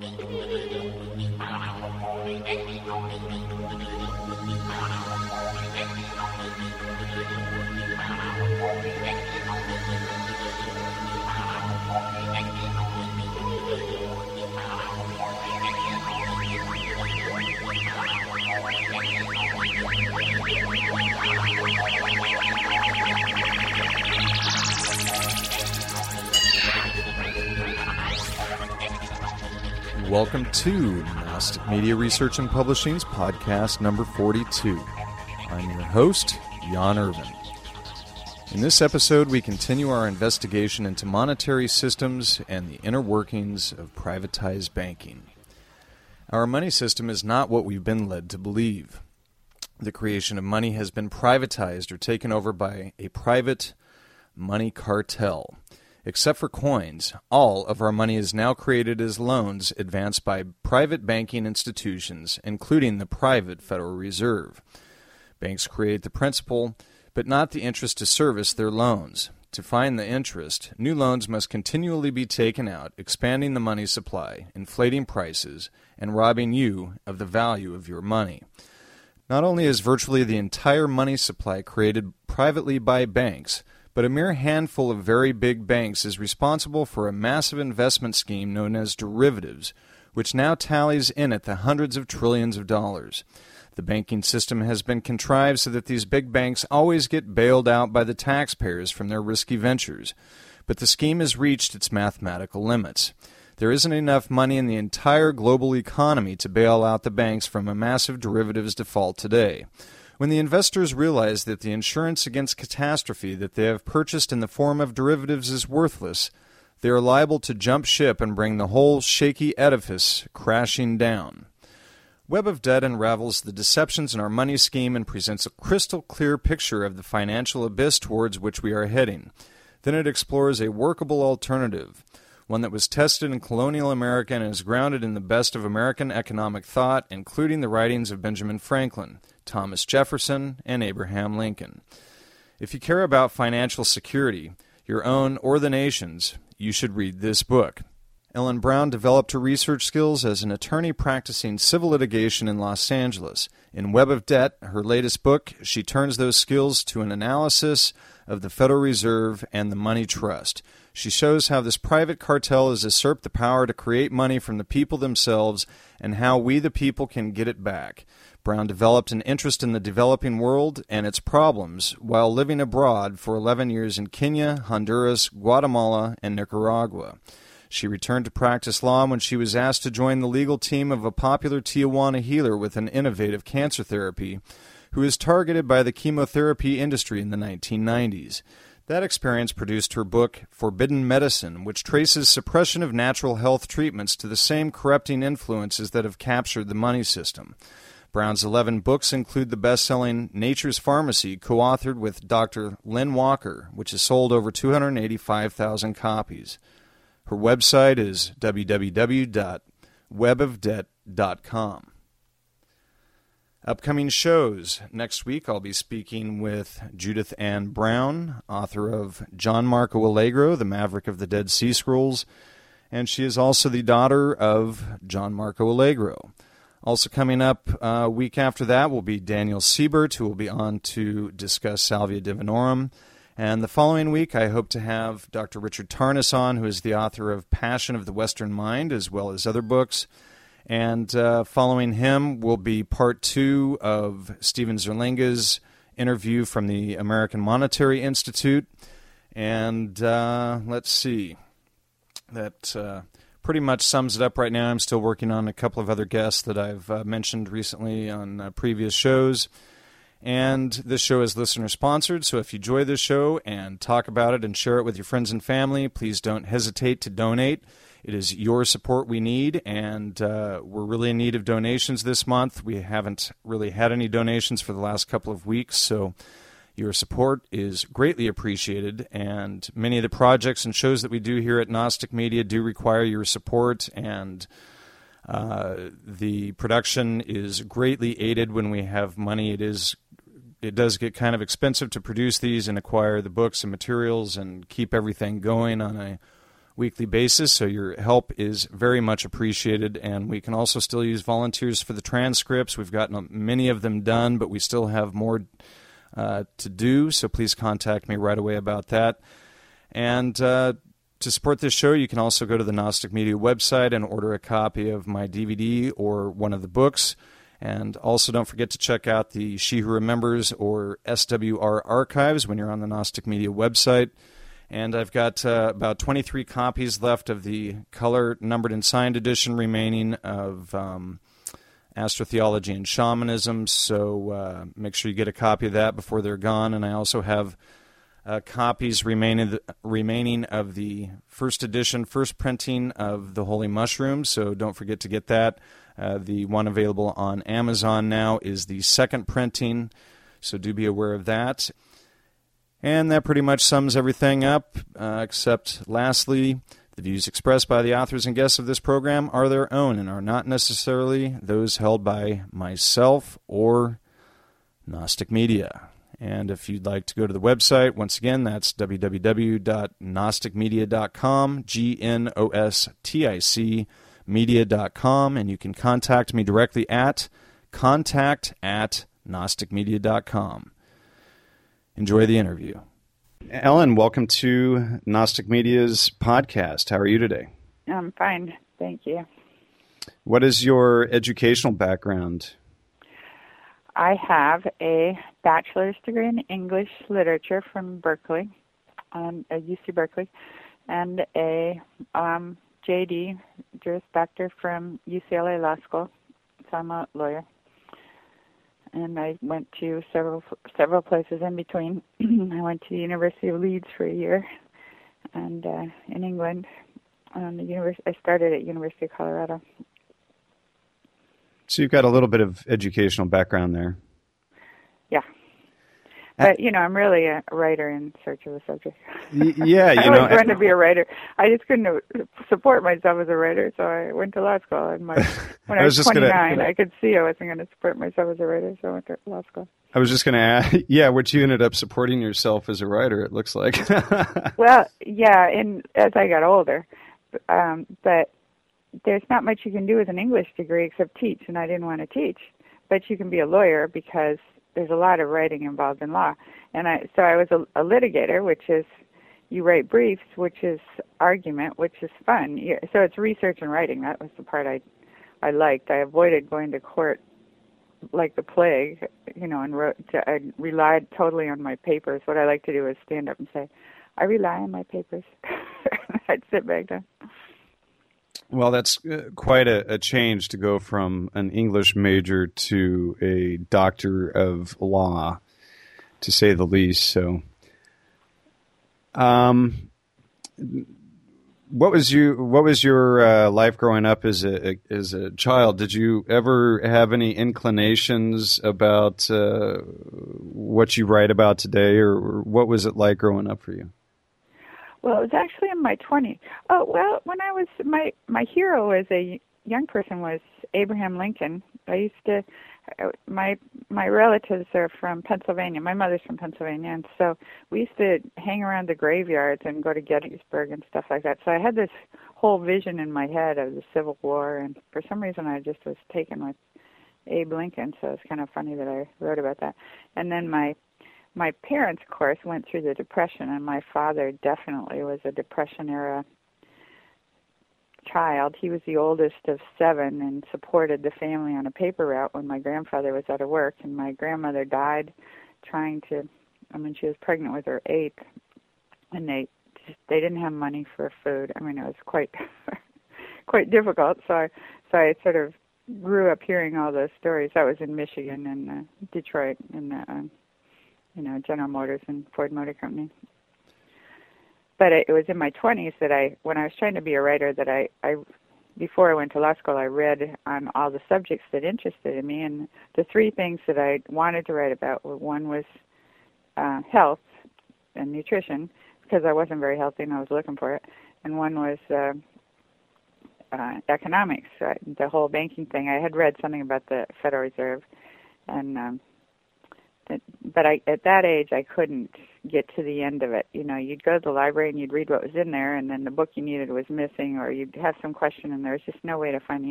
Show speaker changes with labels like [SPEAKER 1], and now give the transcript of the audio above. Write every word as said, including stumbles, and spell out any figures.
[SPEAKER 1] Welcome to Gnostic Media Research and Publishing's podcast number forty-two. I'm your host, Jan Irvin. In this episode, we continue our investigation into monetary systems and the inner workings of privatized banking. Our money system is not what we've been led to believe. The creation of money has been privatized or taken over by a private money cartel. Except for coins, all of our money is now created as loans advanced by private banking institutions, including the private Federal Reserve. Banks create the principal, but not the interest to service their loans. To find the interest, new loans must continually be taken out, expanding the money supply, inflating prices, and robbing you of the value of your money. Not only is virtually the entire money supply created privately by banks, but a mere handful of very big banks is responsible for a massive investment scheme known as derivatives, which now tallies in at the hundreds of trillions of dollars. The banking system has been contrived so that these big banks always get bailed out by the taxpayers from their risky ventures, but the scheme has reached its mathematical limits. There isn't enough money in the entire global economy to bail out the banks from a massive derivatives default today. When the investors realize that the insurance against catastrophe that they have purchased in the form of derivatives is worthless, they are liable to jump ship and bring the whole shaky edifice crashing down. Web of Debt unravels the deceptions in our money scheme and presents a crystal clear picture of the financial abyss towards which we are heading. Then it explores a workable alternative, one that was tested in colonial America and is grounded in the best of American economic thought, including the writings of Benjamin Franklin, Thomas Jefferson, and Abraham Lincoln. If you care about financial security, your own or the nation's, you should read this book. Ellen Brown developed her research skills as an attorney practicing civil litigation in Los Angeles. In Web of Debt, her latest book, she turns those skills to an analysis of the Federal Reserve and the money trust. She shows how this private cartel has usurped the power to create money from the people themselves and how we the people can get it back. Brown developed an interest in the developing world and its problems while living abroad for eleven years in Kenya, Honduras, Guatemala, and Nicaragua. She returned to practice law when she was asked to join the legal team of a popular Tijuana healer with an innovative cancer therapy who is targeted by the chemotherapy industry in the nineteen nineties. That experience produced her book, Forbidden Medicine, which traces suppression of natural health treatments to the same corrupting influences that have captured the money system. Brown's eleven books include the best-selling Nature's Pharmacy, co-authored with Doctor Lynn Walker, which has sold over two hundred eighty-five thousand copies. Her website is w w w dot web of debt dot com. Upcoming shows. Next week I'll be speaking with Judith Ann Brown, author of John Marco Allegro, The Maverick of the Dead Sea Scrolls, and she is also the daughter of John Marco Allegro. Also coming up a uh, week after that will be Daniel Siebert, who will be on to discuss Salvia Divinorum. And the following week, I hope to have Doctor Richard Tarnas on, who is the author of Passion of the Western Mind, as well as other books. And uh, following him will be part two of Stephen Zerlinga's interview from the American Monetary Institute. And uh, let's see. That uh, pretty much sums it up right now. I'm still working on a couple of other guests that I've uh, mentioned recently on uh, previous shows. And this show is listener-sponsored, so if you enjoy this show and talk about it and share it with your friends and family, please don't hesitate to donate. It is your support we need, and uh, we're really in need of donations this month. We haven't really had any donations for the last couple of weeks, so your support is greatly appreciated. And many of the projects and shows that we do here at Gnostic Media do require your support, and uh, the production is greatly aided when we have money. It is It does get kind of expensive to produce these and acquire the books and materials and keep everything going on a weekly basis, so your help is very much appreciated. And we can also still use volunteers for the transcripts. We've gotten many of them done, but we still have more uh, to do, so please contact me right away about that. And uh, to support this show, you can also go to the Gnostic Media website and order a copy of my D V D or one of the books. And also don't forget to check out the She Who Remembers or S W R archives when you're on the Gnostic Media website. And I've got uh, about twenty-three copies left of the color numbered and signed edition remaining of um, Astrotheology and Shamanism. So uh, make sure you get a copy of that before they're gone. And I also have uh, copies remaining remaining of the first edition, first printing of the Holy Mushrooms. So don't forget to get that. Uh, the one available on Amazon now is the second printing, so do be aware of that. And that pretty much sums everything up, uh, except lastly, the views expressed by the authors and guests of this program are their own and are not necessarily those held by myself or Gnostic Media. And if you'd like to go to the website, once again, that's w w w dot gnostic media dot com, G N O S T I C media dot com, and you can contact me directly at contact at gnostic media dot com. Enjoy the interview. Ellen, welcome to Gnostic Media's podcast. How are you today?
[SPEAKER 2] I'm fine, thank you.
[SPEAKER 1] What is your educational background?
[SPEAKER 2] I have a bachelor's degree in English literature from Berkeley, um, at U C Berkeley, and a um, J D, Juris Doctor from U C L A Law School. So I'm a lawyer. And I went to several several places in between. I went to the University of Leeds for a year, and uh, in England. Um, the univers- I started at University of Colorado.
[SPEAKER 1] So you've got a little bit of educational background there.
[SPEAKER 2] Yeah. But, you know, I'm really a writer in search of a subject.
[SPEAKER 1] Y- yeah, you
[SPEAKER 2] I
[SPEAKER 1] know.
[SPEAKER 2] always wanted to be a writer. I just couldn't support myself as a writer, so I went to law school. And my, when I, I was, was twenty-nine, gonna, I could see I wasn't going to support myself as a writer, so I went to law school.
[SPEAKER 1] I was just going to ask, yeah, what you ended up supporting yourself as a writer, it looks like.
[SPEAKER 2] Well, yeah, and as I got older. Um, but there's not much you can do with an English degree except teach, and I didn't want to teach. But you can be a lawyer because there's a lot of writing involved in law. And I, so I was a, a litigator, which is you write briefs, which is argument, which is fun. You, so it's research and writing. That was the part I, I liked. I avoided going to court like the plague, you know, and wrote, I relied totally on my papers. What I like to do is stand up and say, I rely on my papers. I'd sit back down.
[SPEAKER 1] Well, that's quite a, a change to go from an English major to a doctor of law, to say the least. So, um, what was you? What was your uh, life growing up as a as a child? Did you ever have any inclinations about uh, what you write about today, or, or what was it like growing up for you?
[SPEAKER 2] Well, it was actually in my twenties. Oh, well, when I was, my, my hero as a young person was Abraham Lincoln. I used to, my my relatives are from Pennsylvania. My mother's from Pennsylvania, and so we used to hang around the graveyards and go to Gettysburg and stuff like that. So I had this whole vision in my head of the Civil War, and for some reason I just was taken with Abe Lincoln, so it's kind of funny that I wrote about that. And then my My parents, of course, went through the Depression, and my father definitely was a Depression-era child. He was the oldest of seven and supported the family on a paper route when my grandfather was out of work, and my grandmother died trying to, I mean, she was pregnant with her eighth, and they just, they didn't have money for food. I mean, it was quite quite difficult, so I, so I sort of grew up hearing all those stories. That was in Michigan and uh, Detroit, and uh, you know, General Motors and Ford Motor Company. But it was in my twenties that I, when I was trying to be a writer, that I, I, before I went to law school, I read on all the subjects that interested me. And the three things that I wanted to write about were, one was uh, health and nutrition, because I wasn't very healthy and I was looking for it. And one was uh, uh, economics, uh, the whole banking thing. I had read something about the Federal Reserve, and um, but I, at that age, I couldn't get to the end of it. You know, you'd go to the library and you'd read what was in there, and then the book you needed was missing, or you'd have some question, and there was just no way to find the